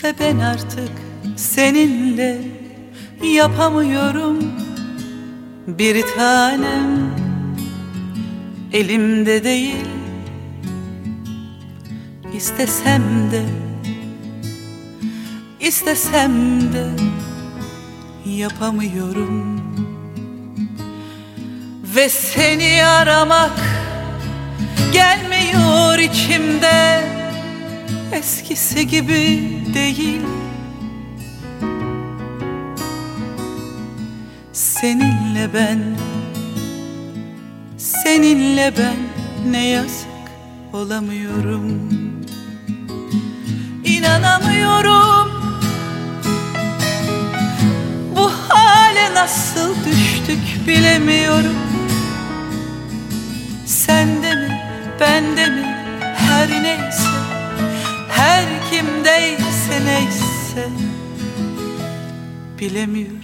Ve ben artık seninle yapamıyorum bir tanem. Elimde değil, istesem de, istesem de yapamıyorum. Ve seni aramak gelmiyor içimde, eskisi gibi değil. Seninle ben, seninle ben ne yazık olamıyorum. İnanamıyorum, bu hale nasıl düştük bilemiyorum. Sende mi, bende mi, her neyse, her kimdeyse neyse, bilemiyorum.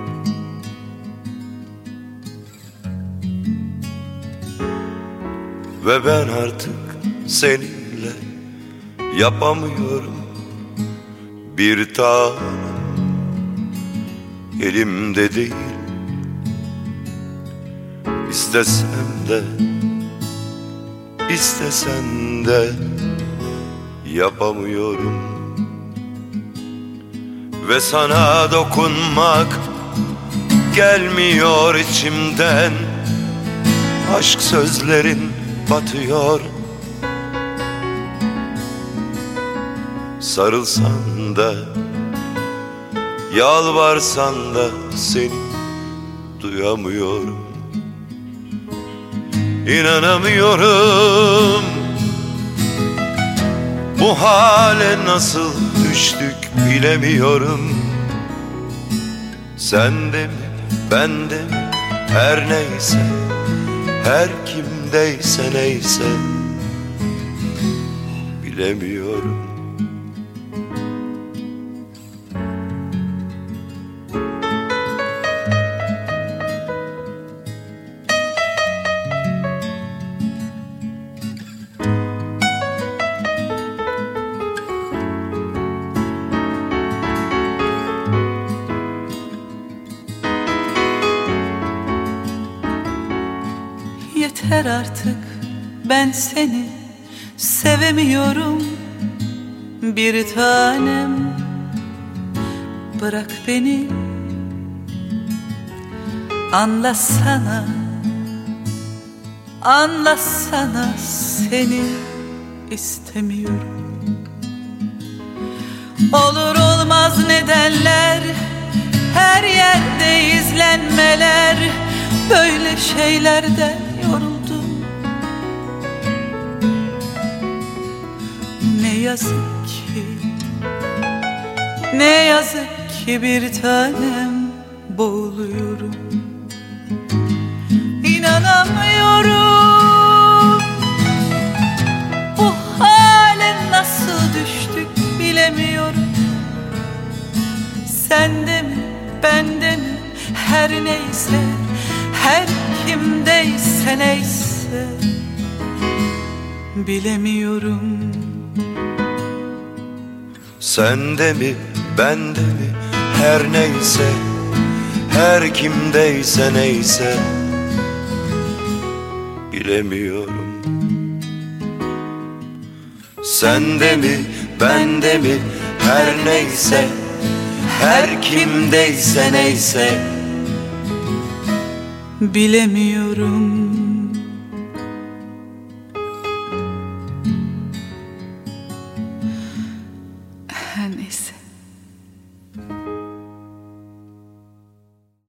Ve ben artık seninle yapamıyorum bir tanem. Elimde değil, istesem de, istesen de yapamıyorum. Ve sana dokunmak gelmiyor içimden, aşk sözlerin batıyor. Sarılsan da, yalvarsan da seni duyamıyorum. İnanamıyorum, bu hale nasıl düştük bilemiyorum. Sende mi, bende mi, her neyse, her kimdeyse neyse, bilemiyorum. Yeter artık, ben seni sevemiyorum bir tanem. Bırak beni, anlasana, anlasana, seni istemiyorum. Olur olmaz nedenler, her yerde izlenmeler, böyle şeylerden yoruldum. Ne yazık ki, ne yazık ki bir tanem, boğuluyorum. İnanamıyorum, bu hale nasıl düştük bilemiyorum. Sende mi, bende mi, her neyse, her kimdeyse neyse, bilemiyorum. Sende mi, bende mi, her neyse, her kimdeyse neyse, bilemiyorum. Sende mi, bende mi, her neyse, her kimdeyse neyse, bilemiyorum.